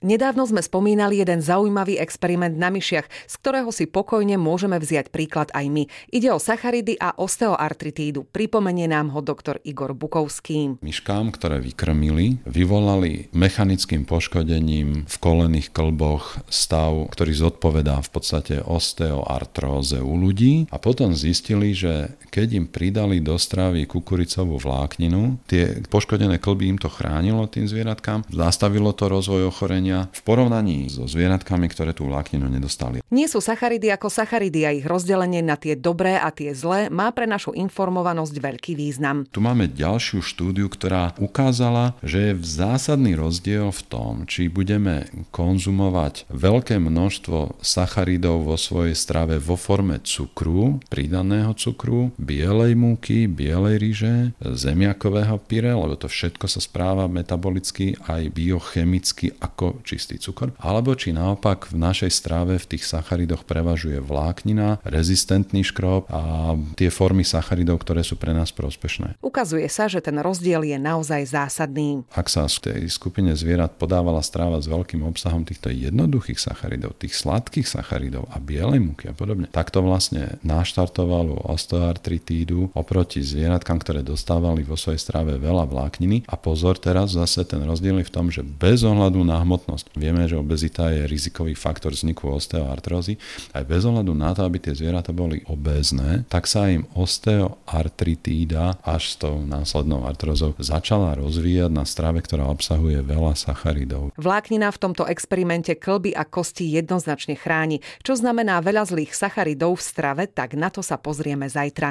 Nedávno sme spomínali jeden zaujímavý experiment na myšiach, z ktorého si pokojne môžeme vziať príklad aj my. Ide o sacharidy a osteoartritídu. Pripomenie nám ho doktor Igor Bukovský. Myškám, ktoré vykrmili, vyvolali mechanickým poškodením v kolenných kĺboch stav, ktorý zodpovedá v podstate osteoartróze u ľudí, a potom zistili, že keď im pridali do stravy kukuricovú vlákninu, tie poškodené kĺby im to chránilo tým zvieratkám, zastavilo to rozvoj ochorenia v porovnaní so zvieratkami, ktoré tú vlákninu nedostali. Nie sú sacharidy ako sacharidy a ich rozdelenie na tie dobré a tie zlé má pre našu informovanosť veľký význam. Tu máme ďalšiu štúdiu, ktorá ukázala, že je zásadný rozdiel v tom, či budeme konzumovať veľké množstvo sacharidov vo svojej strave vo forme cukru, pridaného cukru, bielej múky, bielej ryže, zemiakového pyre, lebo to všetko sa správa metabolicky aj biochemicky ako čistý cukor, alebo či naopak v našej strave v tých sacharidoch prevažuje vláknina, rezistentný škrob a tie formy sacharidov, ktoré sú pre nás prospešné. Ukazuje sa, že ten rozdiel je naozaj zásadný. Ak sa v tej skupine zvierat podávala strava s veľkým obsahom týchto jednoduchých sacharidov, tých sladkých sacharidov a bielej múky a podobne, tak to vlastne naštartovalo osteoartritídu oproti zvieratkám, ktoré dostávali vo svojej strave veľa vlákniny. A pozor, teraz zase ten rozdiel je v tom, že bez ohľadu na hmotnosť, vieme, že obezita je rizikový faktor vzniku osteoartrózy, aj bez ohľadu na to, aby tie zvieratá boli obézne, tak sa im osteoartritída až s tou následnou artrózou začala rozvíjať na strave, ktorá obsahuje veľa sacharidov. Vláknina v tomto experimente kĺby a kosti jednoznačne chráni. Čo znamená veľa zlých sacharidov v strave, tak na to sa pozrieme zajtra.